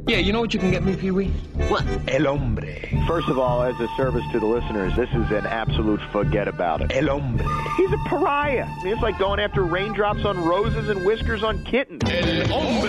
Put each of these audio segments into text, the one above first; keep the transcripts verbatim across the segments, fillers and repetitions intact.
Yeah, you know what you can get me, Pee-wee? What? El hombre. First of all, as a service to the listeners, this is an absolute forget about it. El hombre. He's a pariah. I mean, it's like going after raindrops on roses and whiskers on kittens. El hombre.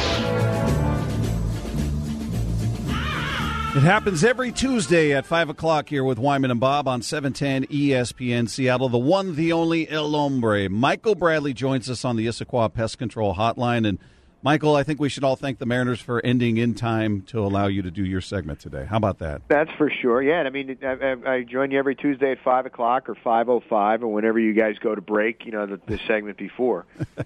It happens every Tuesday at five o'clock here with Wyman and Bob on seven ten E S P N Seattle. The one, the only El Hombre. Michael Bradley joins us on the Issaquah Pest Control Hotline. And, Michael, I think we should all thank the Mariners for ending in time to allow you to do your segment today. How about that? That's for sure. Yeah, I mean, I, I, I join you every Tuesday at five o'clock or five oh five, or whenever you guys go to break, you know, the, the segment before.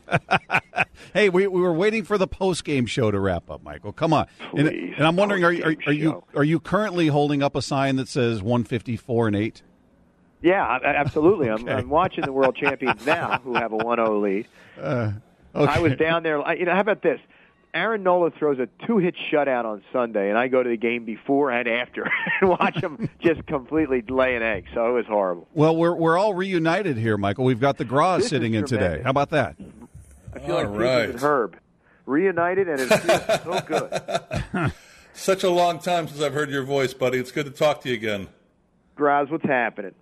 Hey, we we were waiting for the post-game show to wrap up, Michael. Come on. Please, and, and I'm wondering, are, are, are you are you currently holding up a sign that says one fifty-four and eight? Yeah, absolutely. Okay. I'm, I'm watching the world champions now, who have a one oh lead. Uh, okay. I was down there. You know, how about this? Aaron Nola throws a two-hit shutout on Sunday, and I go to the game before and after and watch him just completely lay an egg. So it was horrible. Well, we're we're all reunited here, Michael. We've got the Graz This sitting in is today. tremendous. How about that? I feel All like right. Susan and Herb reunited, and it feels so good. Such a long time since I've heard your voice, buddy. It's good to talk to you again. Graz, what's happening?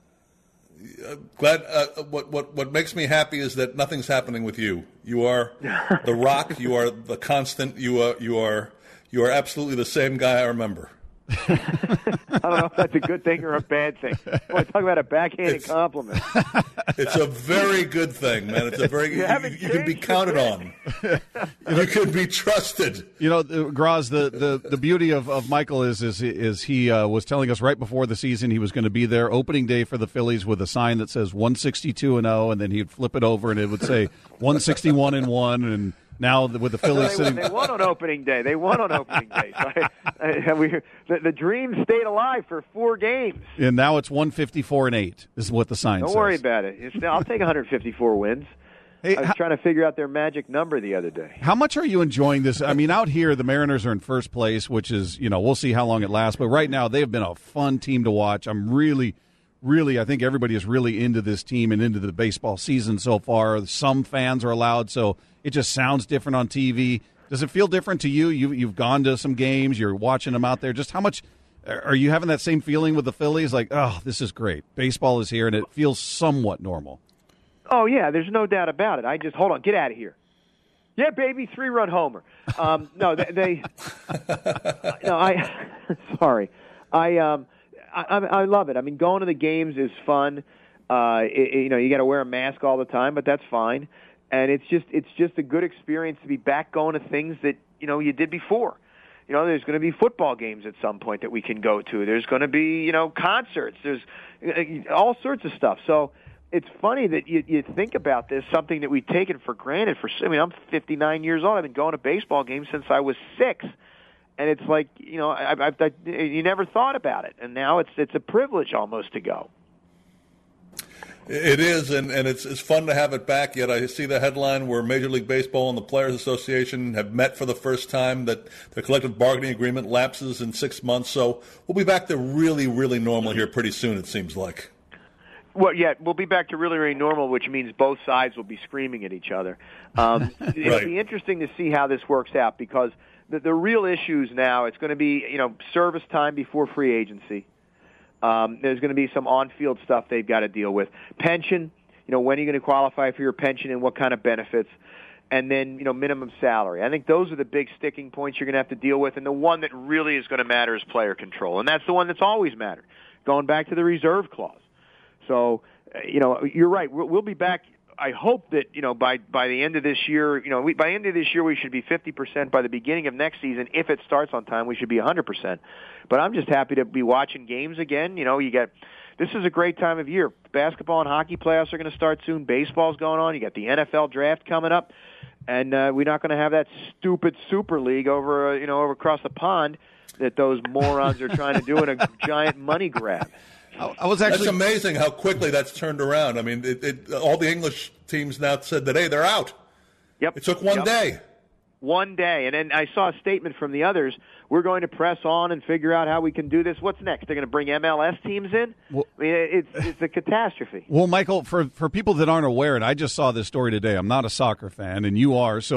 Uh, glad. Uh, what what what makes me happy is that nothing's happening with you. You are the rock. You are the constant. You are you are you are absolutely the same guy I remember. I don't know if that's a good thing or a bad thing. Boy, talk about a backhanded It's- compliment. It's a very good thing, man. It's a very You you, haven't you can be changed counted a on. You can be trusted. You know, the- Graz, the, the, the beauty of, of Michael is is is he uh, was telling us right before the season he was going to be there opening day for the Phillies with a sign that says one sixty-two and oh, and then he'd flip it over and it would say one sixty-one and one, and now with the Phillies They, sitting. they won on opening day. They won on opening day. So I, I, we, the, the dream stayed alive for four games. And now it's one fifty-four and eight. This is what the sign Don't says. worry about it. It's, I'll take one hundred fifty-four wins. Hey, I was how, trying to figure out their magic number the other day. how much are you enjoying this? I mean, out here, the Mariners are in first place, which is, you know, we'll see how long it lasts. But right now, they've been a fun team to watch. I'm really, really, I think everybody is really into this team and into the baseball season so far. Some fans are allowed, so it just sounds different on T V. Does it feel different to you? you you've gone to some games. You're watching them out there. Just how much are you having that same feeling with the Phillies? Like, oh, this is great. Baseball is here, and it feels somewhat normal. Oh, yeah, there's no doubt about it. I just, hold on, get out of here. Yeah, baby, three-run homer. Um, no, they, they no, I, sorry. I, um, I, I love it. I mean, going to the games is fun. Uh, it, you know, you got to wear a mask all the time, but that's fine. And it's just, it's just a good experience to be back going to things that, you know, you did before. You know, there's going to be football games at some point that we can go to. There's going to be, you know, concerts. There's all sorts of stuff. So it's funny that you, you think about this, something that we've taken for granted. For I mean, I'm fifty-nine years old. I've been going to baseball games since I was six, and it's like, you know, I, I, I, you never thought about it, and now it's it's a privilege almost to go. It is, and, and it's it's fun to have it back. Yet I see the headline where Major League Baseball and the Players Association have met for the first time, that their collective bargaining agreement lapses in six months. So we'll be back to really, really normal here pretty soon, it seems like. Well, yeah, we'll be back to really, really normal, which means both sides will be screaming at each other. Um, right. It'll be interesting to see how this works out, because the, the real issues now, it's going to be, you know, service time before free agency. Um, there's going to be some on-field stuff they've got to deal with. Pension, you know, when are you going to qualify for your pension and what kind of benefits? And then, you know, minimum salary. I think those are the big sticking points you're going to have to deal with. And the one that really is going to matter is player control. And that's the one that's always mattered, going back to the reserve clause. So, uh, you know, you're right. We'll, we'll be back. I hope that, you know, by, by the end of this year, you know, we, by the end of this year, we should be fifty percent. By the beginning of next season, if it starts on time, we should be one hundred percent. But I'm just happy to be watching games again. You know, you get, this is a great time of year. Basketball and hockey playoffs are going to start soon. Baseball's going on. You got the N F L draft coming up. And uh, we're not going to have that stupid Super League over, uh, you know, over across the pond that those morons are trying to do in a giant money grab. I, I was actually That's amazing how quickly that's turned around. I mean, it, it, all the English teams now said that, hey, they're out. Yep. It took one Yep. day. One day. And then I saw a statement from the others. We're going to press on and figure out how we can do this. What's next? They're going to bring M L S teams in? Well, I mean, it's it's a catastrophe. Well, Michael, for, for people that aren't aware, and I just saw this story today, I'm not a soccer fan, and you are, so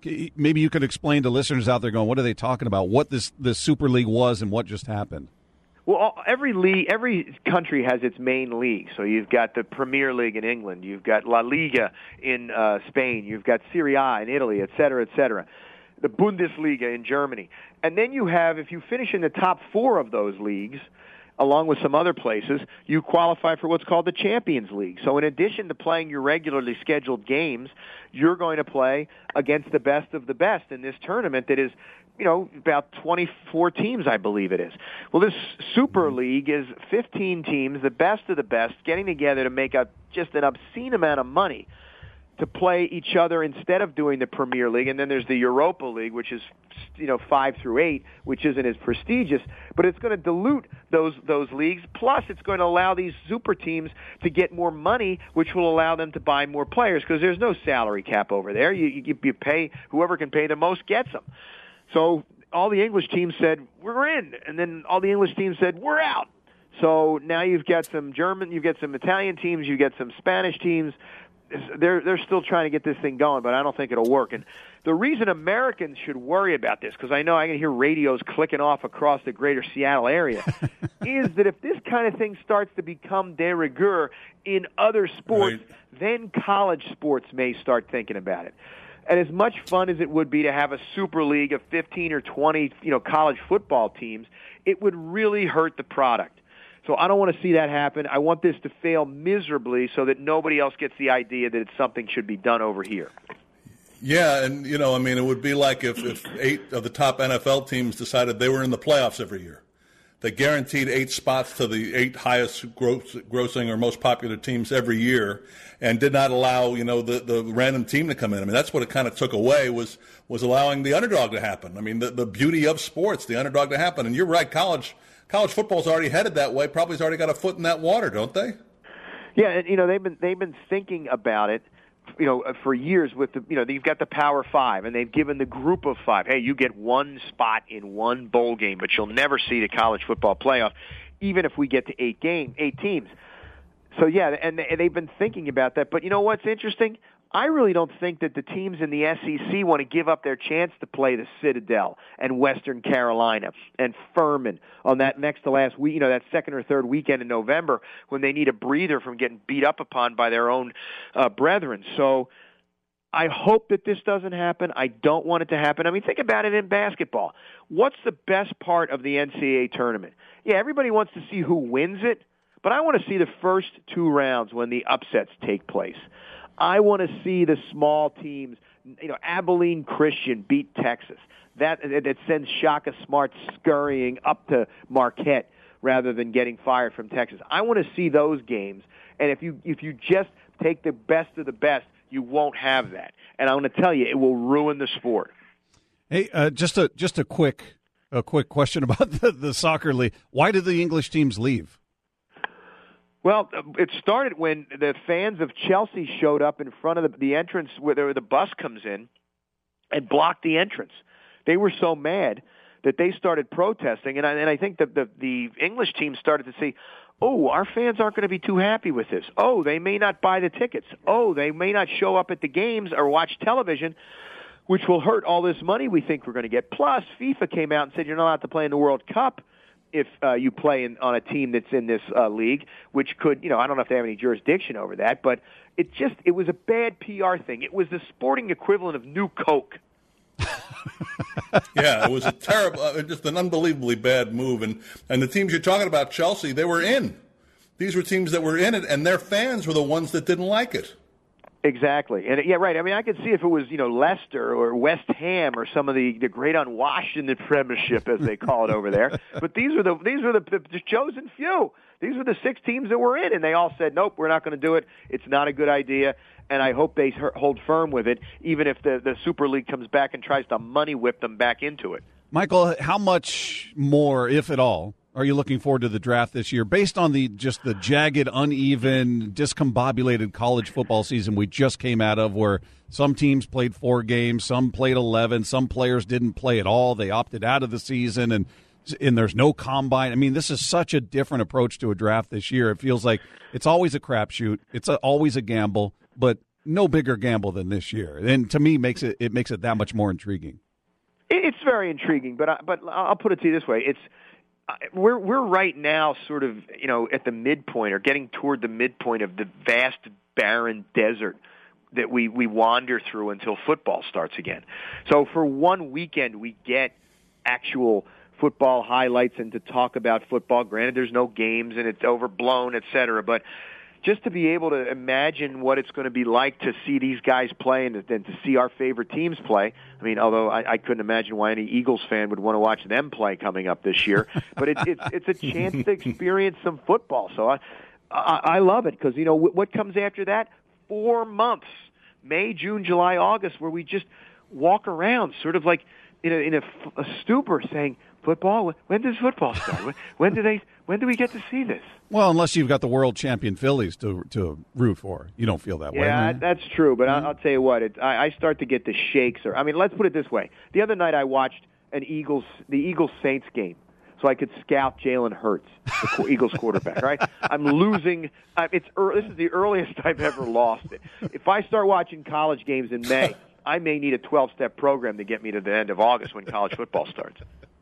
maybe you could explain to listeners out there going, what are they talking about, what this, this Super League was and what just happened? Well, every league, every country has its main league. So you've got the Premier League in England, you've got La Liga in uh, Spain, you've got Serie A in Italy, et cetera, et cetera. The Bundesliga in Germany. And then you have, if you finish in the top four of those leagues, along with some other places, you qualify for what's called the Champions League. So in addition to playing your regularly scheduled games, you're going to play against the best of the best in this tournament that is, you know, about twenty-four teams, I believe it is. Well, this Super League is fifteen teams, the best of the best, getting together to make a just an obscene amount of money to play each other instead of doing the Premier League. And then there's the Europa League, which is, you know, five through eight, which isn't as prestigious, but it's going to dilute those those leagues. Plus, it's going to allow these super teams to get more money, which will allow them to buy more players because there's no salary cap over there. You, you, you pay whoever can pay the most gets them. So all the English teams said, we're in. And then all the English teams said, we're out. So now you've got some German, you've got some Italian teams, you've got some Spanish teams. They're they're still trying to get this thing going, but I don't think it'll work. And the reason Americans should worry about this, because I know I can hear radios clicking off across the greater Seattle area, is that if this kind of thing starts to become de rigueur in other sports, right, then college sports may start thinking about it. And as much fun as it would be to have a super league of fifteen or twenty, you know, college football teams, it would really hurt the product. So I don't want to see that happen. I want this to fail miserably so that nobody else gets the idea that it's something should be done over here. Yeah, and, you know, I mean, it would be like if, if eight of the top N F L teams decided they were in the playoffs every year. They guaranteed eight spots to the eight highest gross, grossing or most popular teams every year and did not allow, you know, the, the random team to come in. I mean, that's what it kind of took away was was allowing the underdog to happen. I mean, the, the beauty of sports, the underdog to happen. And you're right, college college football's already headed that way, probably has already got a foot in that water, don't they? Yeah, and, you know, they've been they've been thinking about it, you know, for years with the, you know, you've got the Power Five, and they've given the group of five, hey, you get one spot in one bowl game, but you'll never see the college football playoff, even if we get to eight game, eight teams. So, yeah, and they've been thinking about that. But you know what's interesting? I really don't think that the teams in the S E C want to give up their chance to play the Citadel and Western Carolina and Furman on that next to last week, you know, that second or third weekend in November when they need a breather from getting beat up upon by their own uh, brethren. So I hope that this doesn't happen. I don't want it to happen. I mean, think about it in basketball. What's the best part of the N C double A tournament? Yeah, everybody wants to see who wins it, but I want to see the first two rounds when the upsets take place. I want to see the small teams, you know, Abilene Christian beat Texas. That that sends Shaka Smart scurrying up to Marquette rather than getting fired from Texas. I want to see those games, and if you if you just take the best of the best, you won't have that. And I'm going to tell you, it will ruin the sport. Hey, uh, just a just a quick a quick question about the, the soccer league. Why did the English teams leave? Well, it started when the fans of Chelsea showed up in front of the, the entrance where the bus comes in and blocked the entrance. They were so mad that they started protesting, and I, and I think that the, the English team started to see, oh, our fans aren't going to be too happy with this. Oh, they may not buy the tickets. Oh, they may not show up at the games or watch television, which will hurt all this money we think we're going to get. Plus, FIFA came out and said you're not allowed to play in the World Cup if uh, you play in, on a team that's in this uh, league, which could, you know, I don't know if they have any jurisdiction over that, but it just, it was a bad P R thing. It was the sporting equivalent of New Coke. Yeah, it was a terrible, uh, just an unbelievably bad move. And, and the teams you're talking about, Chelsea, they were in. These were teams that were in it, and their fans were the ones that didn't like it. Exactly. And yeah, right. I mean, I could see if it was, you know, Leicester or West Ham or some of the, the great unwashed in the Premiership, as they call it over there. But these were the these were the, the, the chosen few. These were the six teams that were in, and they all said, nope, we're not going to do it. It's not a good idea. And I hope they hold firm with it, even if the, the Super League comes back and tries to money whip them back into it. Michael, how much more, if at all, are you looking forward to the draft this year, based on the just the jagged, uneven, discombobulated college football season we just came out of, where some teams played four games, some played eleven, some players didn't play at all, they opted out of the season, and and there's no combine. I mean, this is such a different approach to a draft this year. It feels like it's always a crapshoot, it's a, always a gamble, but no bigger gamble than this year, and to me, makes it it makes it that much more intriguing. It's very intriguing, but I, but I'll put it to you this way: it's we're we're right now sort of you know at the midpoint or getting toward the midpoint of the vast barren desert that we we wander through until football starts again. So for one weekend, we get actual football highlights and to talk about football. Granted, there's no games and it's overblown, et cetera, but just to be able to imagine what it's going to be like to see these guys play and, and to see our favorite teams play. I mean, although I, I couldn't imagine why any Eagles fan would want to watch them play coming up this year, but it, it's it's a chance to experience some football. So I I, I love it because you know what comes after that? Four months, May, June, July, August, where we just walk around, sort of like in a, in a, a stupor, saying, "Football? When does football start? When, when do they? When do we get to see this?" Well, unless you've got the world champion Phillies to to root for, you don't feel that way. Yeah, right? that's true. But mm-hmm. I'll, I'll tell you what, it, I, I start to get the shakes. Or I mean, let's put it this way: the other night I watched an Eagles, the Eagles Saints game, so I could scout Jalen Hurts, the Eagles quarterback. Right? I'm losing. I, it's this is the earliest I've ever lost it. If I start watching college games in May, I may need a twelve-step program to get me to the end of August when college football starts.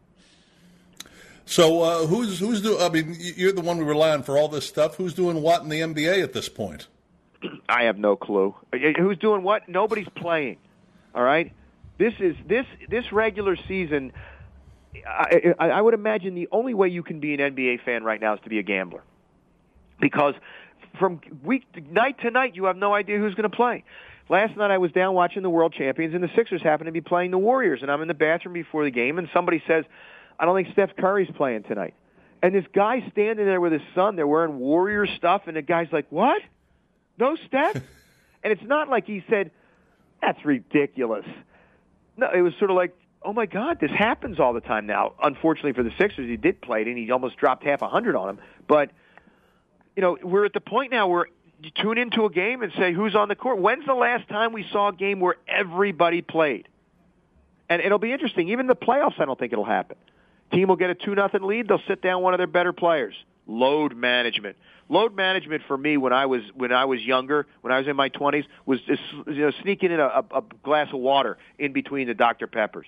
So uh, who's who's doing? I mean, you're the one we rely on for all this stuff. Who's doing what in the N B A at this point? I have no clue. Who's doing what? Nobody's playing. All right. This is this this regular season. I, I, I would imagine the only way you can be an N B A fan right now is to be a gambler, because from week night to night you have no idea who's going to play. Last night I was down watching the World Champions, and the Sixers happened to be playing the Warriors, and I'm in the bathroom before the game, and somebody says, "I don't think Steph Curry's playing tonight." And this guy's standing there with his son. They're wearing Warrior stuff, and the guy's like, "What? No Steph?" And it's not like he said, "That's ridiculous." No, it was sort of like, "Oh, my God, this happens all the time now." Unfortunately for the Sixers, he did play it, and he almost dropped half a hundred on him. But, you know, we're at the point now where you tune into a game and say, who's on the court? When's the last time we saw a game where everybody played? And it'll be interesting. Even the playoffs, I don't think it'll happen. Team will get a two nothing lead. They'll sit down one of their better players. Load management. Load management for me when I was when I was younger, when I was in my twenties, was just you know sneaking in a, a, a glass of water in between the Doctor Peppers.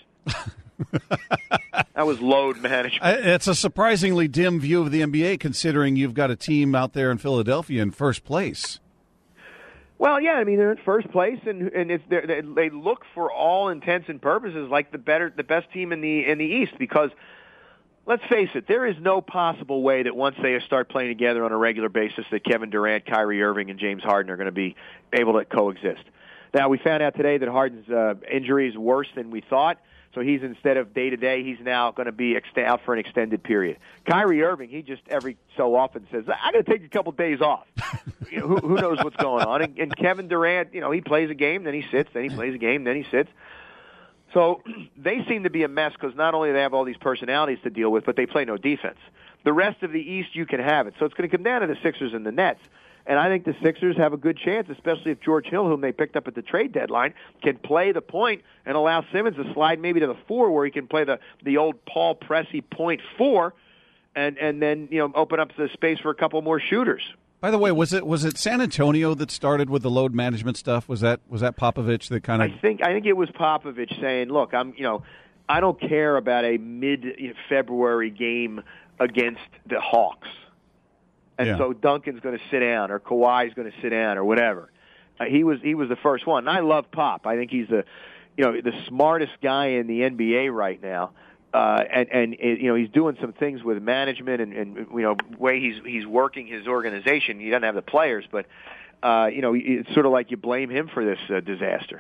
That was load management. It's a surprisingly dim view of the N B A, considering you've got a team out there in Philadelphia in first place. Well, yeah, I mean they're in first place, and and it's they they look for all intents and purposes like the better, the best team in the in the East. Because let's face it, there is no possible way that once they start playing together on a regular basis that Kevin Durant, Kyrie Irving, and James Harden are going to be able to coexist. Now we found out today that Harden's uh, injury is worse than we thought. So he's, instead of day-to-day, he's now going to be ex- out for an extended period. Kyrie Irving, he just every so often says, I got to take a couple days off. You know, who, who knows what's going on? And, and Kevin Durant, you know, he plays a game, then he sits, then he plays a game, then he sits. So they seem to be a mess because not only do they have all these personalities to deal with, but they play no defense. The rest of the East, you can have it. So it's going to come down to the Sixers and the Nets. And I think the Sixers have a good chance, especially if George Hill, whom they picked up at the trade deadline, can play the point and allow Simmons to slide maybe to the four, where he can play the the old Paul Pressey point four, and and then you know open up the space for a couple more shooters. By the way, was it was it San Antonio that started with the load management stuff? Was that was that Popovich that kind of? I think I think it was Popovich saying, "Look, I'm you know I don't care about a mid-February game against the Hawks." And yeah. so Duncan's going to sit down, or Kawhi's going to sit down, or whatever. Uh, he was he was the first one. And I love Pop. I think he's the you know the smartest guy in the N B A right now. Uh, and and you know he's doing some things with management and, and you know way he's he's working his organization. He doesn't have the players, but uh, you know it's sort of like you blame him for this uh, disaster.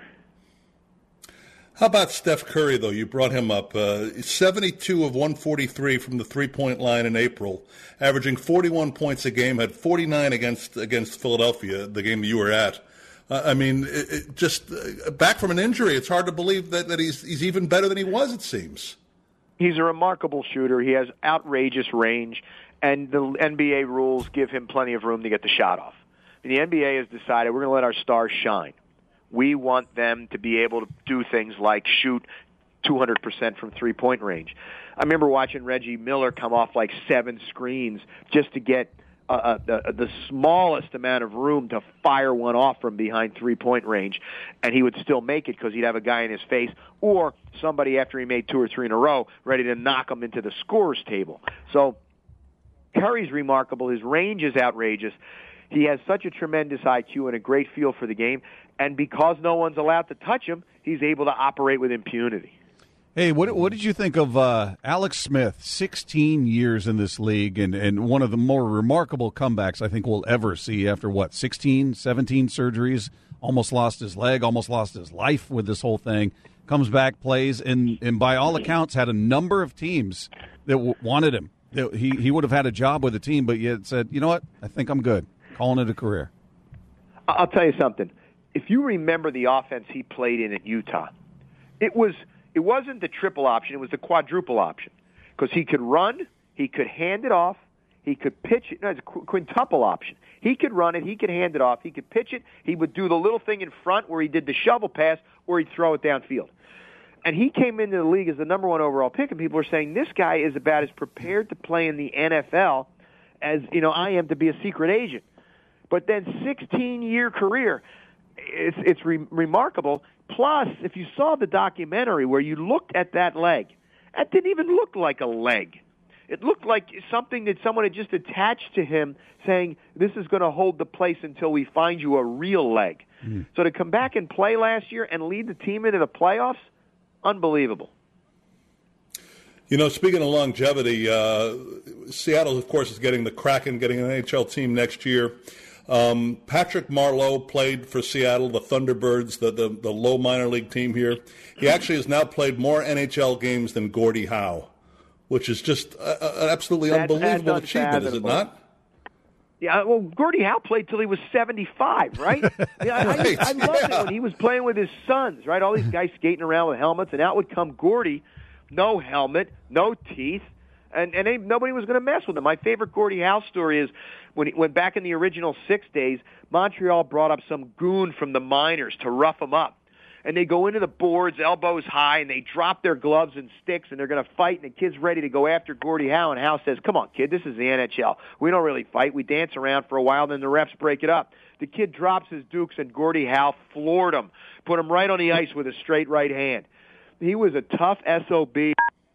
How about Steph Curry, though? You brought him up. Uh, seventy-two of one forty-three from the three-point line in April, averaging forty-one points a game, had forty-nine against against Philadelphia, the game that you were at. Uh, I mean, it, it just uh, back from an injury, it's hard to believe that, that he's he's even better than he was, it seems. He's a remarkable shooter. He has outrageous range, and the N B A rules give him plenty of room to get the shot off. And the N B A has decided we're going to let our stars shine. We want them to be able to do things like shoot two hundred percent from three-point range. I remember watching Reggie Miller come off like seven screens just to get uh, uh, the smallest amount of room to fire one off from behind three-point range, and he would still make it because he'd have a guy in his face or somebody after he made two or three in a row ready to knock him into the scorer's table. So Curry's remarkable. His range is outrageous. He has such a tremendous I Q and a great feel for the game, and because no one's allowed to touch him, he's able to operate with impunity. Hey, what what did you think of uh, Alex Smith? sixteen years in this league, and, and one of the more remarkable comebacks I think we'll ever see after, what, sixteen, seventeen surgeries, almost lost his leg, almost lost his life with this whole thing, comes back, plays, and, and by all accounts had a number of teams that w- wanted him. He, he would have had a job with the team, but yet said, you know what, I think I'm good, calling it a career. I'll tell you something. If you remember the offense he played in at Utah, it was – it wasn't the triple option. It was the quadruple option because he could run, he could hand it off, he could pitch it. No, it's a quintuple option. He could run it, he could hand it off, he could pitch it. He would do the little thing in front where he did the shovel pass or he'd throw it downfield. And he came into the league as the number one overall pick, and people are saying this guy is about as prepared to play in the N F L as, you know, I am to be a secret agent. But then sixteen-year career, it's it's re- remarkable. Plus, if you saw the documentary where you looked at that leg, that didn't even look like a leg. It looked like something that someone had just attached to him saying, this is going to hold the place until we find you a real leg. Mm. So to come back and play last year and lead the team into the playoffs, unbelievable. You know, speaking of longevity, uh, Seattle, of course, is getting the Kraken, getting an N H L team next year. Um, Patrick Marleau played for Seattle, the Thunderbirds, the, the, the low minor league team here. He actually has now played more N H L games than Gordie Howe, which is just a, an absolutely that's, unbelievable that's achievement, is it not? Yeah, well, Gordie Howe played till he was seventy-five, right? Yeah, I, right, I, I loved yeah. it when he was playing with his sons, right? All these guys skating around with helmets, and out would come Gordie, no helmet, no teeth, and, and they, nobody was going to mess with him. My favorite Gordie Howe story is when, he, when back in the original six days, Montreal brought up some goon from the minors to rough him up. And they go into the boards, elbows high, and they drop their gloves and sticks, and they're going to fight, and the kid's ready to go after Gordie Howe, and Howe says, come on, kid, this is the N H L. We don't really fight. We dance around for a while, then the refs break it up. The kid drops his dukes, and Gordie Howe floored him, put him right on the ice with a straight right hand. He was a tough S O B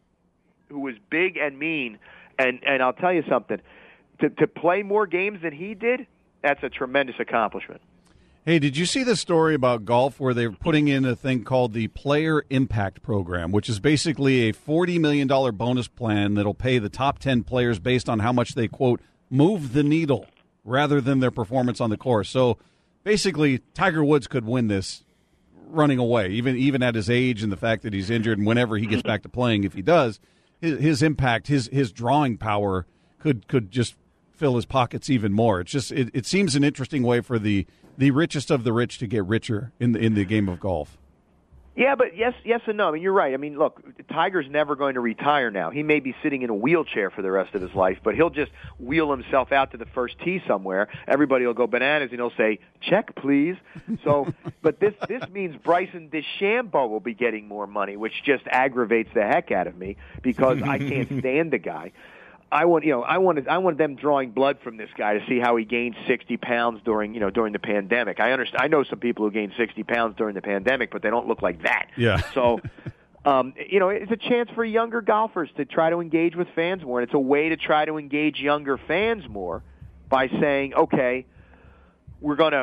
who was big and mean, and, and I'll tell you something. To, to play more games than he did, that's a tremendous accomplishment. Hey, did you see the story about golf where they're putting in a thing called the Player Impact Program, which is basically a forty million dollars bonus plan that'll pay the top ten players based on how much they, quote, move the needle rather than their performance on the course. So basically, Tiger Woods could win this running away, even even at his age and the fact that he's injured, and whenever he gets back to playing, if he does, his, his impact, his his drawing power could could just fill his pockets even more. It's just it, it seems an interesting way for the the richest of the rich to get richer in the in the game of golf. Yeah, but yes, yes and no. I mean, you're right. I mean, look, Tiger's never going to retire now. He may be sitting in a wheelchair for the rest of his life, but he'll just wheel himself out to the first tee somewhere. Everybody will go bananas, and he'll say, check, please. So, but this this means Bryson DeChambeau will be getting more money, which just aggravates the heck out of me because I can't stand the guy. I want, you know, I wanted, I wanted them drawing blood from this guy to see how he gained sixty pounds during, you know, during the pandemic. I understand. I know some people who gained sixty pounds during the pandemic, but they don't look like that. Yeah. So, um, you know, it's a chance for younger golfers to try to engage with fans more, and it's a way to try to engage younger fans more by saying, okay, we're gonna.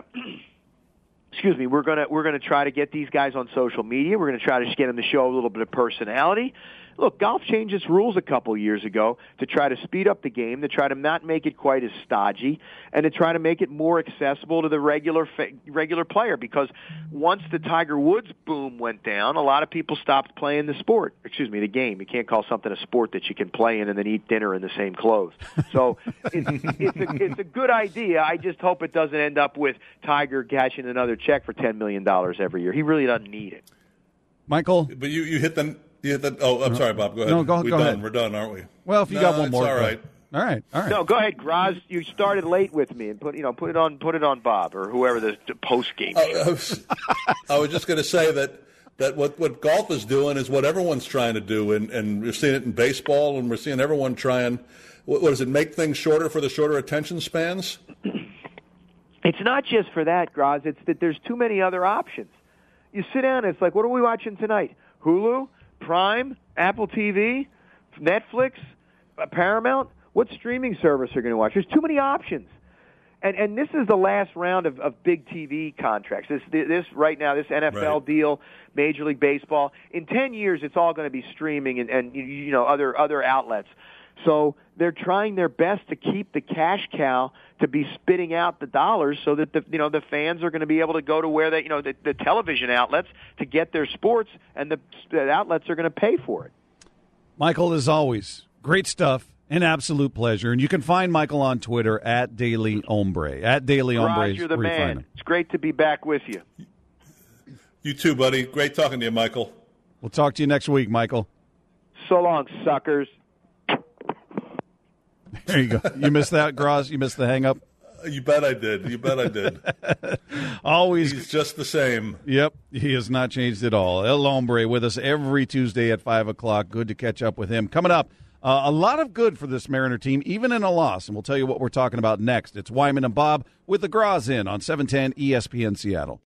Excuse me. We're gonna we're gonna try to get these guys on social media. We're gonna try to just get them to show a little bit of personality. Look, golf changed its rules a couple years ago to try to speed up the game, to try to not make it quite as stodgy, and to try to make it more accessible to the regular regular player. Because once the Tiger Woods boom went down, a lot of people stopped playing the sport. Excuse me, the game. You can't call something a sport that you can play in and then eat dinner in the same clothes. So it's, it's, a, it's a good idea. I just hope it doesn't end up with Tiger cashing another check for ten million dollars every year. He really doesn't need it. Michael? But you, you hit the... You hit the, oh, I'm sorry, Bob. Go ahead. No, go, We're go done. ahead. We're done, aren't we? Well, if you no, got one more, all right. All right, all right. No, go ahead, Graz. You started late with me, and put you know put it on put it on Bob or whoever the, the post game. I, I, was, I was just going to say that that what, what golf is doing is what everyone's trying to do, and, and we're seeing it in baseball, and we're seeing everyone trying, what, what does it, make things shorter for the shorter attention spans? It's not just for that, Graz. It's that there's too many other options. You sit down, and it's like, what are we watching tonight? Hulu, Prime, Apple T V, Netflix, uh, Paramount? What streaming service are you going to watch? There's too many options. And and this is the last round of, of big T V contracts. This this right now, this N F L right. deal, Major League Baseball. In ten years, it's all going to be streaming and, and you know other other outlets. So they're trying their best to keep the cash cow to be spitting out the dollars, so that the you know the fans are going to be able to go to where they you know the, the television outlets to get their sports, and the, the outlets are going to pay for it. Michael, as always, great stuff. An absolute pleasure. And you can find Michael on Twitter at Daily Hombre. At Daily Hombre. You're the man. It's great to be back with you. You too, buddy. Great talking to you, Michael. We'll talk to you next week, Michael. So long, suckers. There you go. You missed that, Graz? You missed the hang-up? You bet I did. You bet I did. Always. He's just the same. Yep. He has not changed at all. El Hombre with us every Tuesday at five o'clock. Good to catch up with him. Coming up, Uh, a lot of good for this Mariner team, even in a loss, and we'll tell you what we're talking about next. It's Wyman and Bob with the Graz in on seven ten E S P N Seattle.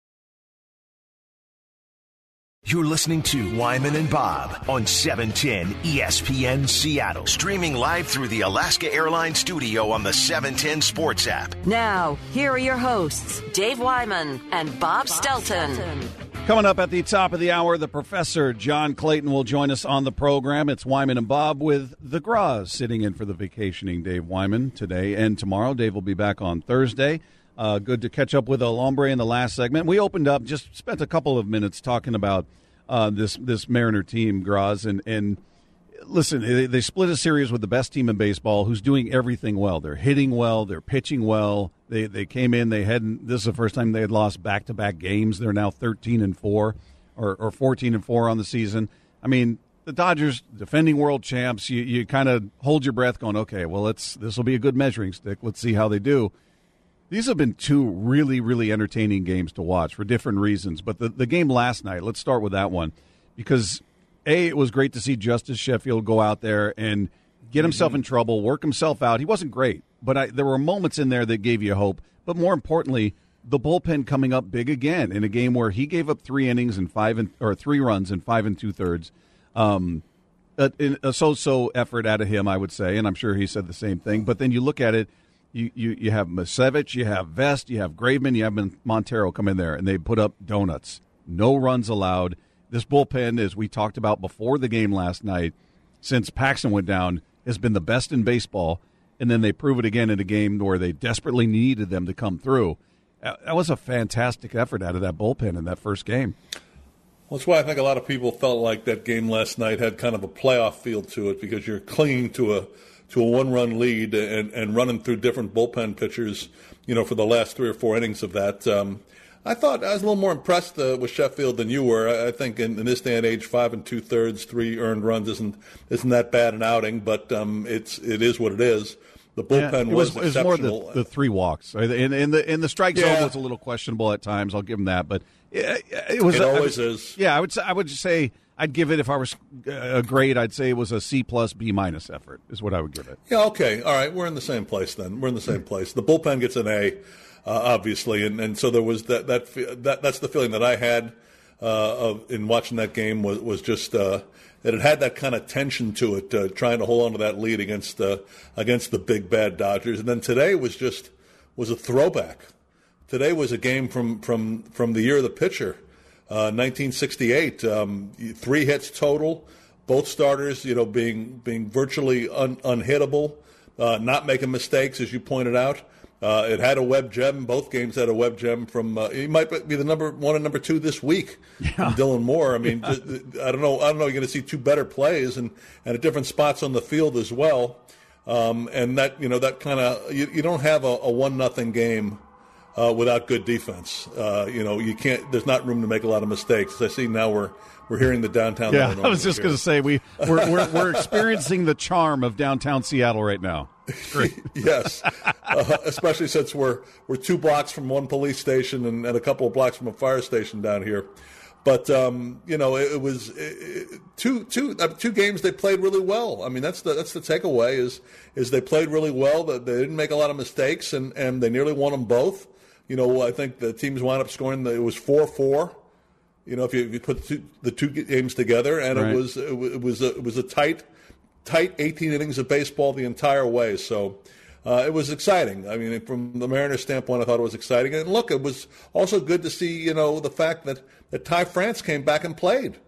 You're listening to Wyman and Bob on seven ten E S P N Seattle. Streaming live through the Alaska Airlines studio on the seven ten Sports app. Now, here are your hosts, Dave Wyman and Bob, Bob Stelton. Stelton. Coming up at the top of the hour, the professor, John Clayton, will join us on the program. It's Wyman and Bob with the Graz sitting in for the vacationing Dave Wyman today and tomorrow. Dave will be back on Thursday. Uh, good to catch up with El Hombre in the last segment. We opened up, just spent a couple of minutes talking about uh, this this Mariner team, Graz, and, and listen, they, they split a series with the best team in baseball who's doing everything well. They're hitting well. They're pitching well. They they came in. They hadn't. This is the first time they had lost back to back games. They're now thirteen and four, or or fourteen and four on the season. I mean, the Dodgers, defending world champs. You you kind of hold your breath, going, okay, well, let's this will be a good measuring stick. Let's see how they do. These have been two really really entertaining games to watch for different reasons. But the the game last night. Let's start with that one, because A, it was great to see Justice Sheffield go out there and get himself in trouble, work himself out. He wasn't great, but I, there were moments in there that gave you hope. But more importantly, the bullpen coming up big again in a game where he gave up three innings and five and or three runs in five and two thirds. Um, a, a so-so effort out of him, I would say, and I'm sure he said the same thing. But then you look at it, you you, you have Masevich, you have Vest, you have Graveman, you have Montero come in there, and they put up donuts. No runs allowed. This bullpen, as we talked about before the game last night, since Paxton went down, has been the best in baseball, and then they prove it again in a game where they desperately needed them to come through. That was a fantastic effort out of that bullpen in that first game. Well, that's why I think a lot of people felt like that game last night had kind of a playoff feel to it, because you're clinging to a to a one-run lead and, and running through different bullpen pitchers, you know, for the last three or four innings of that. Um, I thought I was a little more impressed uh, with Sheffield than you were. I, I think in, in this day and age, five and two thirds, three earned runs isn't isn't that bad an outing, but um, it's it is what it is. The bullpen yeah, it was, was, exceptional. It was more the, the three walks. In, in the in the strike yeah. zone was a little questionable at times. I'll give him that, but it, it was. It always would, is. Yeah, I would say I would say I'd give it, if I was a grade, I'd say it was a C plus B minus effort is what I would give it. Yeah. Okay. All right. We're in the same place then. We're in the same place. The bullpen gets an A. Uh, obviously, and, and so there was that, that that that's the feeling that I had uh, of in watching that game was was just uh, that it had that kind of tension to it, uh, trying to hold on to that lead against uh, against the big bad Dodgers. And then today was just was a throwback. Today was a game from from, from the year of the pitcher, uh, nineteen sixty-eight. Um, three hits total, both starters, you know, being being virtually un, unhittable, uh, not making mistakes, as you pointed out. Uh, it had a web gem. Both games had a web gem from. Uh, he might be the number one and number two this week. Yeah. From Dylan Moore. I mean, yeah. I don't know. I don't know. You're going to see two better plays and, and at different spots on the field as well. Um, and that you know that kind of you, you don't have a, a one nothing game uh, without good defense. Uh, you know you can't. There's not room to make a lot of mistakes. As I see now we're. We're hearing the downtown. Yeah, I was just going to say we we're, we're we're experiencing the charm of downtown Seattle right now. Great. Yes, uh, especially since we're we're two blocks from one police station and, and a couple of blocks from a fire station down here. But um, you know, it, it was it, it, two two uh, two games they played really well. I mean, that's the that's the takeaway is is they played really well. That they didn't make a lot of mistakes, and, and they nearly won them both. You know, I think the teams wound up scoring. The, it was four four. You know, if you, if you put the two, the two games together, and right. it was it was it was a, it was a tight tight eighteen innings of baseball the entire way. So. Uh, it was exciting. I mean, from the Mariners' standpoint, I thought it was exciting. And look, it was also good to see, you know, the fact that, that Ty France came back and played.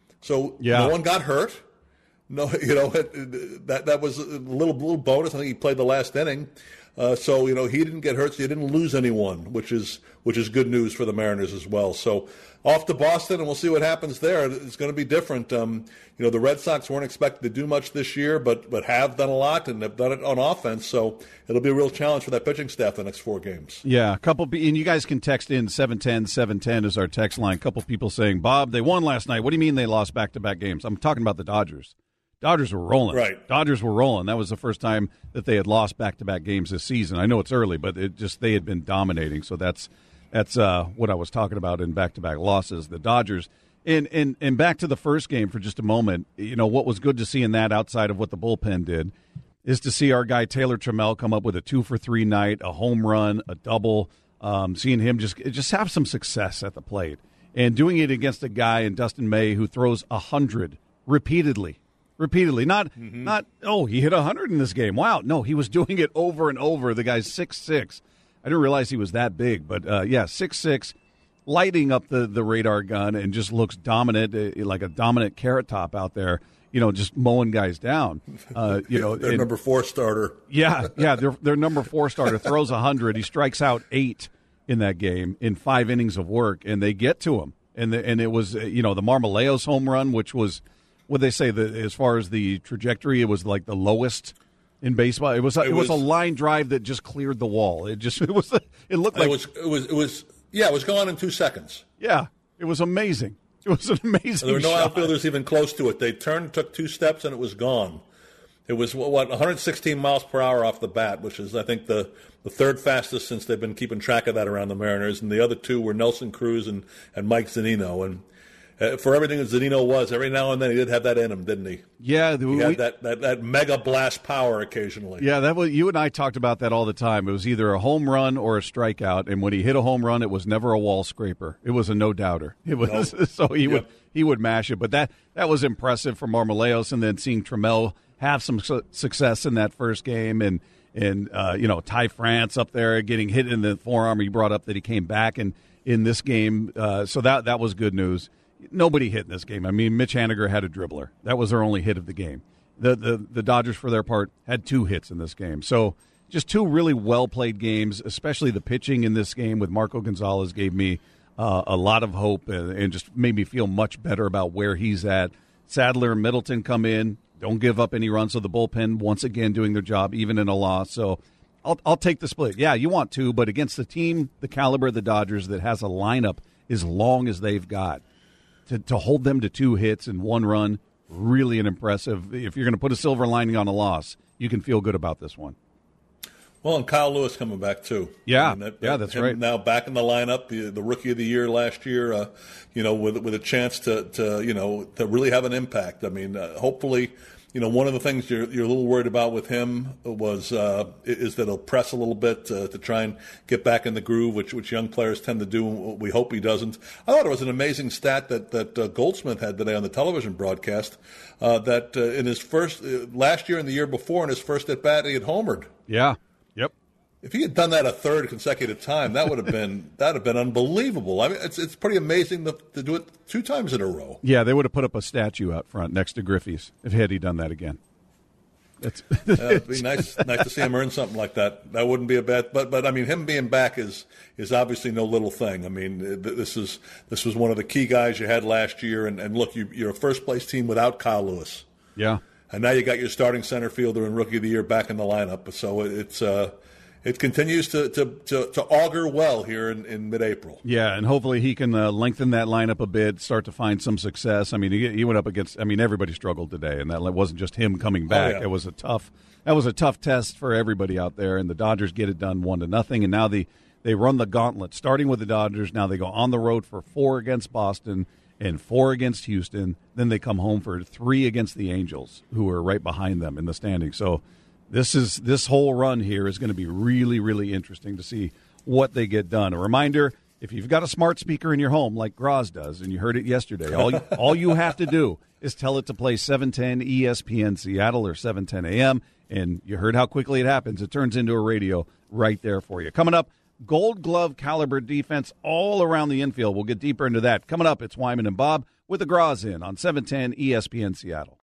So yeah. no one got hurt. No, you know, that that was a little little bonus. I think he played the last inning. Uh, so, you know, he didn't get hurt, so he didn't lose anyone, which is which is good news for the Mariners as well. So off to Boston, and we'll see what happens there. It's going to be different. Um, you know, the Red Sox weren't expected to do much this year, but but have done a lot and have done it on offense. So it'll be a real challenge for that pitching staff the next four games. Yeah, a couple, and you guys can text in seven ten, seven ten is our text line. A couple people saying, Bob, they won last night. What do you mean they lost back-to-back games? I'm talking about the Dodgers. Dodgers were rolling. Right. Dodgers were rolling. That was the first time that they had lost back-to-back games this season. I know it's early, but it just they had been dominating. So that's that's uh, what I was talking about in back-to-back losses. The Dodgers. And, and and back to the first game for just a moment. You know, what was good to see in that outside of what the bullpen did is to see our guy Taylor Trammell come up with a two for three night, a home run, a double, um, seeing him just just have some success at the plate. And doing it against a guy in Dustin May who throws one hundred repeatedly. Repeatedly, not mm-hmm. not oh he hit a hundred in this game. Wow, no, he was doing it over and over. The guy's six six. I didn't realize he was that big, but uh, yeah, six six, lighting up the, the radar gun and just looks dominant, uh, like a dominant carrot top out there. You know, just mowing guys down. Uh, you know, their and, number four starter. Yeah, yeah, their their number four starter throws a hundred. He strikes out eight in that game in five innings of work, and they get to him. And the, and it was you know the Marmoleos home run, which was. What they say that as far as the trajectory, it was like the lowest in baseball. It was it, it was, was a line drive that just cleared the wall. It just it was it looked like it was it was it was yeah it was gone in two seconds. Yeah, it was amazing. It was an amazing. There were no shot. outfielders even close to it. They turned, took two steps, and it was gone. It was what one hundred sixteen miles per hour off the bat, which is I think the the third fastest since they've been keeping track of that around the Mariners. And the other two were Nelson Cruz and and Mike Zunino and. Uh, for everything that Zunino was, every now and then he did have that in him, didn't he? Yeah, he we, had that, that, that mega blast power occasionally. Yeah, that was you and I talked about that all the time. It was either a home run or a strikeout, and when he hit a home run, it was never a wall scraper. It was a no doubter. It was nope. so he yep. would he would mash it. But that that was impressive for Marmoleos, and then seeing Trammell have some su- success in that first game, and and uh, you know Ty France up there getting hit in the forearm. He brought up that he came back and in this game, uh, so that that was good news. Nobody hit in this game. I mean, Mitch Haniger had a dribbler. That was their only hit of the game. The, the the Dodgers, for their part, had two hits in this game. So just two really well-played games, especially the pitching in this game with Marco Gonzalez gave me uh, a lot of hope and, and just made me feel much better about where he's at. Sadler and Middleton come in, don't give up any runs. So the bullpen, once again, doing their job, even in a loss. So I'll, I'll take the split. Yeah, you want two, but against the team, the caliber of the Dodgers that has a lineup as long as they've got, To, to hold them to two hits and one run, really an impressive. If you're going to put a silver lining on a loss, you can feel good about this one. Well, and Kyle Lewis coming back too. Yeah, I mean, that, yeah, that's him right. Now back in the lineup, the, the rookie of the year last year, uh, you know, with with a chance to, to you know to really have an impact. I mean, uh, hopefully, you know, one of the things you're you're a little worried about with him was uh, is that he'll press a little bit uh, to try and get back in the groove, which which young players tend to do. We hope he doesn't. I thought it was an amazing stat that that uh, Goldsmith had today on the television broadcast uh, that uh, in his first uh, last year and the year before in his first at bat he had homered. Yeah. Yep. If he had done that a third consecutive time, that would have been that would have been unbelievable. I mean, it's it's pretty amazing to, to do it two times in a row. Yeah, they would have put up a statue out front next to Griffey's if had he done that again. It's uh, it'd be nice nice to see him earn something like that. That wouldn't be a bad. But but I mean, him being back is is obviously no little thing. I mean, this is this was one of the key guys you had last year, and, and look, you, you're a first place team without Kyle Lewis. Yeah, and now you got your starting center fielder and rookie of the year back in the lineup. So it's. Uh, It continues to, to, to, to augur well here in, in mid-April. Yeah, and hopefully he can uh, lengthen that lineup a bit, start to find some success. I mean, he, he went up against. I mean, everybody struggled today, and that wasn't just him coming back. Oh, yeah. It was a tough. That was a tough test for everybody out there, and the Dodgers get it done one to nothing. And now the they run the gauntlet, starting with the Dodgers. Now they go on the road for four against Boston, and four against Houston. Then they come home for three against the Angels, who are right behind them in the standings. So this is this whole run here is going to be really, really interesting to see what they get done. A reminder, if you've got a smart speaker in your home like Graz does, and you heard it yesterday, all you, all you have to do is tell it to play seven ten E S P N Seattle or seven ten A M, and you heard how quickly it happens. It turns into a radio right there for you. Coming up, Gold Glove caliber defense all around the infield. We'll get deeper into that. Coming up, it's Wyman and Bob with the Graz in on seven ten E S P N Seattle.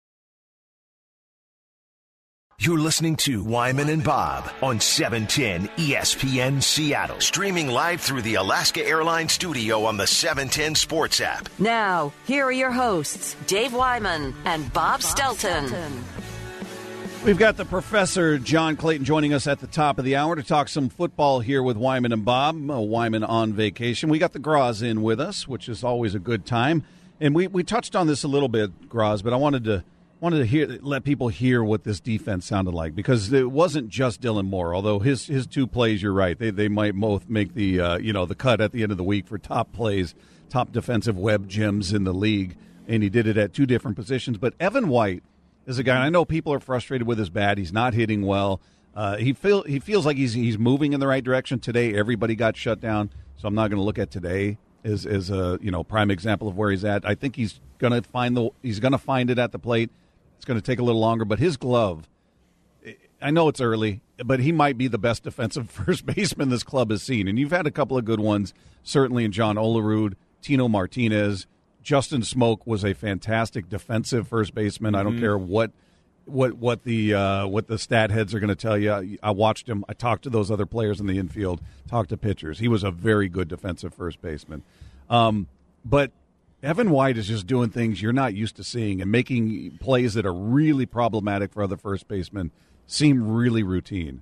You're listening to Wyman and Bob on seven ten E S P N Seattle. Streaming live through the Alaska Airlines studio on the seven ten Sports app. Now, here are your hosts, Dave Wyman and Bob Stelton. We've got the Professor John Clayton joining us at the top of the hour to talk some football here with Wyman and Bob. Uh, Wyman on vacation. We got the Graz in with us, which is always a good time. And we, we touched on this a little bit, Graz, but I wanted to wanted to hear let people hear what this defense sounded like, because it wasn't just Dylan Moore. Although his his two plays, you're right, they they might both make the uh, you know the cut at the end of the week for top plays, top defensive web gems in the league, and he did it at two different positions. But Evan White is a guy, and I know people are frustrated with his bat. He's not hitting well. Uh, he feel he feels like he's he's moving in the right direction. Today, everybody got shut down, so I'm not going to look at today as as a you know prime example of where he's at. I think he's going to find the he's going to find it at the plate. It's going to take a little longer, but his glove, I know it's early, but he might be the best defensive first baseman this club has seen. And you've had a couple of good ones, certainly in John Olerud, Tino Martinez. Justin Smoke was a fantastic defensive first baseman. Mm-hmm. I don't care what what what the uh, what the stat heads are going to tell you. I, I watched him. I talked to those other players in the infield, talked to pitchers. He was a very good defensive first baseman. Um, but Evan White is just doing things you're not used to seeing and making plays that are really problematic for other first basemen seem really routine.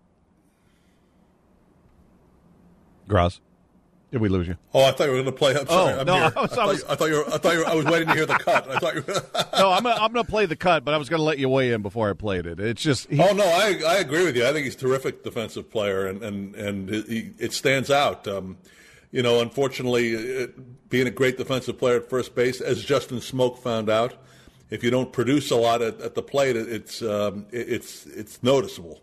Graz, did we lose you? Oh, I thought you were going to play. I'm sorry. Oh, I'm no, here. I, was, I, thought, I, was, I thought you were. I thought you were. I was waiting to hear the cut. I thought you were. No, I'm. I'm going to play the cut, but I was going to let you weigh in before I played it. It's just. He, oh no, I I agree with you. I think he's a terrific defensive player, and and and he, it stands out. Um, you know, unfortunately, it, being a great defensive player at first base, as Justin Smoke found out, if you don't produce a lot at, at the plate, it, it's um, it, it's it's noticeable.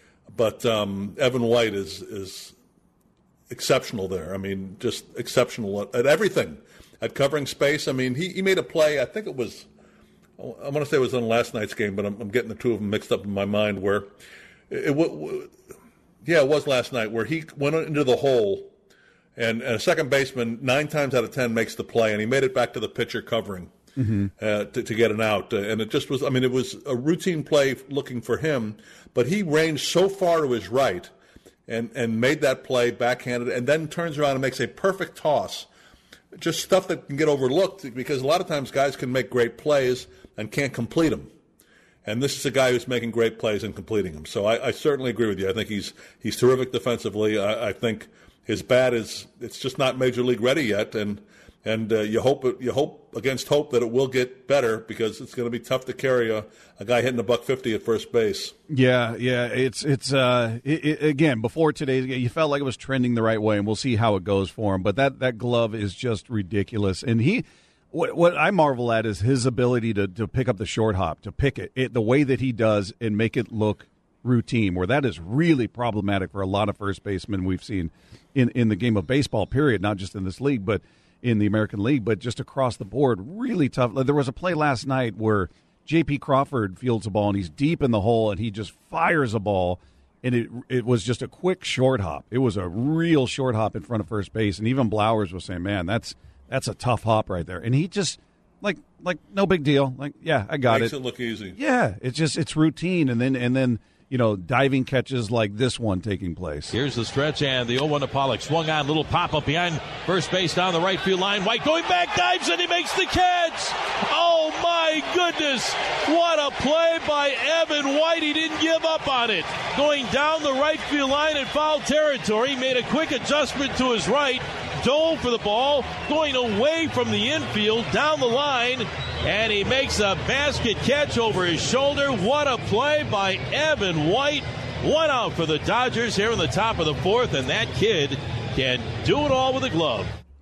But um, Evan White is is exceptional there. I mean, just exceptional at, at everything, at covering space. I mean, he, he made a play. I think it was. I want to say it was on last night's game, but I'm, I'm getting the two of them mixed up in my mind. Where it, it yeah, it was last night where he went into the hole. And, and a second baseman, nine times out of ten, makes the play, and he made it back to the pitcher covering mm-hmm. uh, to, to get an out. Uh, and it just was, I mean, it was a routine play looking for him, but he ranged so far to his right and, and made that play backhanded, and then turns around and makes a perfect toss. Just stuff that can get overlooked, because a lot of times guys can make great plays and can't complete them. And this is a guy who's making great plays and completing them. So I, I certainly agree with you. I think he's he's terrific defensively. I, I think his bat is it's just not major league ready yet, and and uh, you hope it, you hope against hope that it will get better, because it's going to be tough to carry a, a guy hitting a buck fifty at first base. Yeah, yeah, it's it's uh it, it, again before today you felt like it was trending the right way, and we'll see how it goes for him. But that, that glove is just ridiculous, and he. What, what I marvel at is his ability to, to pick up the short hop, to pick it, it the way that he does and make it look routine, where that is really problematic for a lot of first basemen we've seen in, in the game of baseball, period, not just in this league, but in the American League, but just across the board, really tough. There was a play last night where J P Crawford fields a ball, and he's deep in the hole, and he just fires a ball, and it it was just a quick short hop. It was a real short hop in front of first base, and even Blowers was saying, man, that's That's a tough hop right there. And he just, like, like no big deal. Like, yeah, I got Makes it. Makes it look easy. Yeah, it's just, it's routine. And then, and then, you know, diving catches like this one taking place. Here's the stretch, and the oh one to Pollock. Swung on, little pop-up behind first base down the right field line. White going back, dives, and he makes the catch. Oh, my goodness. What a play by Evan White. He didn't give up on it. Going down the right field line in foul territory. He made a quick adjustment to his right. Dove for the ball, going away from the infield, down the line, and he makes a basket catch over his shoulder. What a play by Evan White. One out for the Dodgers here in the top of the fourth, and that kid can do it all with a glove.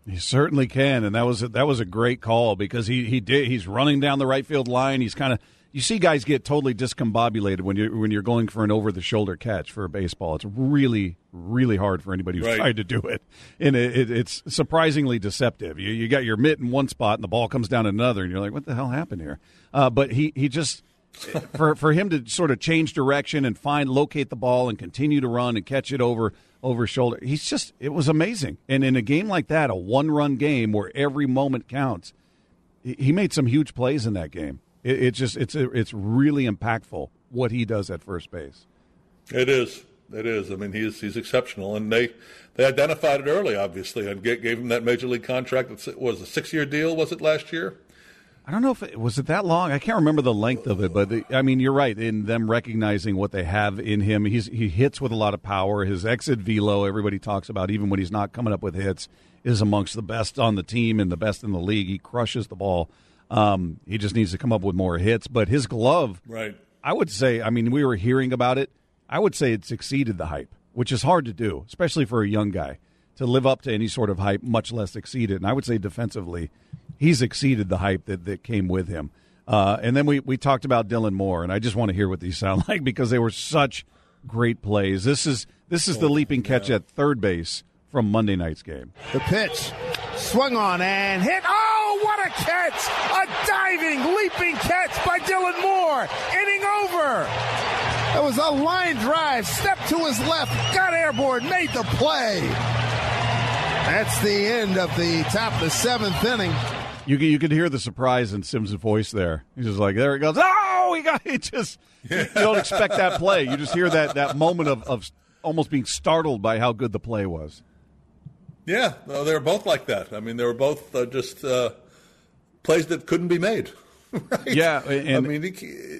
He certainly can, and that was a, that was a great call because he he did. He's running down the right field line. He's kind of you see guys get totally discombobulated when you when you're going for an over the shoulder catch for a baseball. It's really really hard for anybody who's right. tried to do it, and it, it, it's surprisingly deceptive. You you got your mitt in one spot and the ball comes down another, and you're like, what the hell happened here? Uh, but he he just for for him to sort of change direction and find locate the ball and continue to run and catch it over. over his shoulder. He's just, it was amazing. And in a game like that, a one-run game where every moment counts, he made some huge plays in that game. It, it just, it's it's really impactful what he does at first base. It is. It is. I mean, he's he's exceptional. And they, they identified it early, obviously, and gave, gave him that major league contract. It was a six-year deal, was it, last year? I don't know if it was it that long. I can't remember the length of it, but the, I mean, you're right in them recognizing what they have in him. He's he hits with a lot of power. His exit velo, everybody talks about, even when he's not coming up with hits, is amongst the best on the team and the best in the league. He crushes the ball. Um, he just needs to come up with more hits. But his glove, right? I would say. I mean, we were hearing about it. I would say it's exceeded the hype, which is hard to do, especially for a young guy to live up to any sort of hype, much less exceed it. And I would say defensively, he's exceeded the hype that, that came with him. Uh, and then we, we talked about Dylan Moore, and I just want to hear what these sound like because they were such great plays. This is this is the leaping catch at third base from Monday night's game. The pitch, swung on and hit. Oh, what a catch! A diving, leaping catch by Dylan Moore. Inning over. That was a line drive, step to his left, got airborne, made the play. That's the end of the top of the seventh inning. You can, you could hear the surprise in Sims' voice there. He's just like, there he goes. Oh, he got it. Just you don't expect that play. You just hear that, that moment of, of almost being startled by how good the play was. Yeah, well, they were both like that. I mean, they were both uh, just uh, plays that couldn't be made. Right? Yeah, and I mean, he,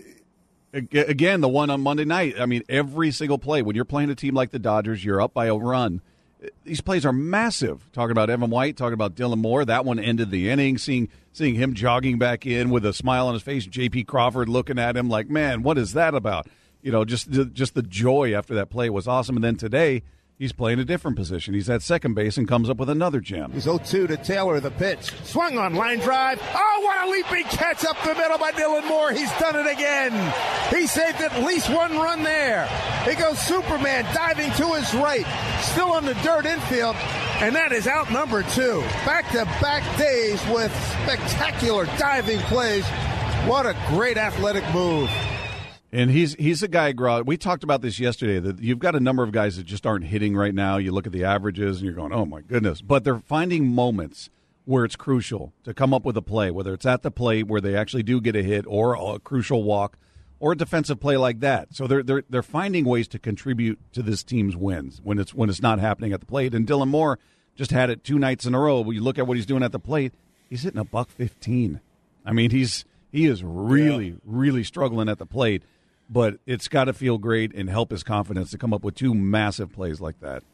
again, the one on Monday night. I mean, every single play when you're playing a team like the Dodgers, you're up by a run. These plays are massive. Talking about Evan White, talking about Dylan Moore. That one ended the inning. Seeing seeing him jogging back in with a smile on his face. J P Crawford looking at him like, man, what is that about? You know, just just the joy after that play was awesome. And then today, he's playing a different position. He's at second base and comes up with another gem. He's oh two to Taylor, the pitch. Swung on, line drive. Oh, what a leaping catch up the middle by Dylan Moore. He's done it again. He saved at least one run there. He goes Superman diving to his right. Still on the dirt infield. And that is out number two. Back-to-back days with spectacular diving plays. What a great athletic move. And he's he's a guy, Graw. We talked about this yesterday, that you've got a number of guys that just aren't hitting right now. You look at the averages, and you're going, oh, my goodness. But they're finding moments where it's crucial to come up with a play, whether it's at the plate where they actually do get a hit or a crucial walk or a defensive play like that. So they're they're they're finding ways to contribute to this team's wins when it's when it's not happening at the plate. And Dylan Moore just had it two nights in a row. When you look at what he's doing at the plate, he's hitting a buck fifteen. I mean, he's he is really, yeah. really struggling at the plate. But it's got to feel great and help his confidence to come up with two massive plays like that.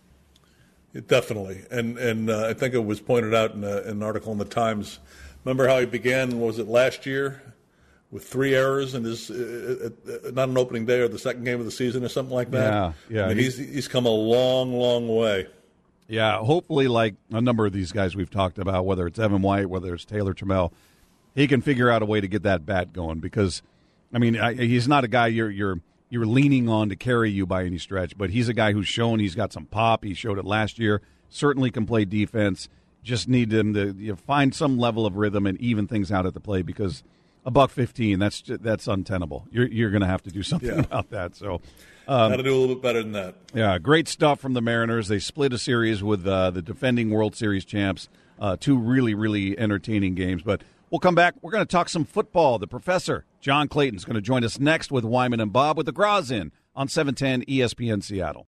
Definitely. And and uh, I think it was pointed out in, a, in an article in the Times. Remember how he began, was it last year, with three errors in his, uh, uh, not an opening day or the second game of the season or something like that? Yeah, yeah. I mean, he's, he's come a long, long way. Yeah, hopefully like a number of these guys we've talked about, whether it's Evan White, whether it's Taylor Trammell, he can figure out a way to get that bat going because – I mean, I, he's not a guy you're you're you're leaning on to carry you by any stretch, but he's a guy who's shown he's got some pop. He showed it last year. Certainly can play defense. Just need him to you know, find some level of rhythm and even things out at the plate because a buck fifteen that's that's untenable. You're you're going to have to do something yeah. about that. So um, got to do a little bit better than that. Yeah, great stuff from the Mariners. They split a series with uh, the defending World Series champs. Uh, two really really entertaining games, but. We'll come back. We're going to talk some football. The professor, John Clayton, is going to join us next with Wyman and Bob with the Graz In on seven ten E S P N Seattle.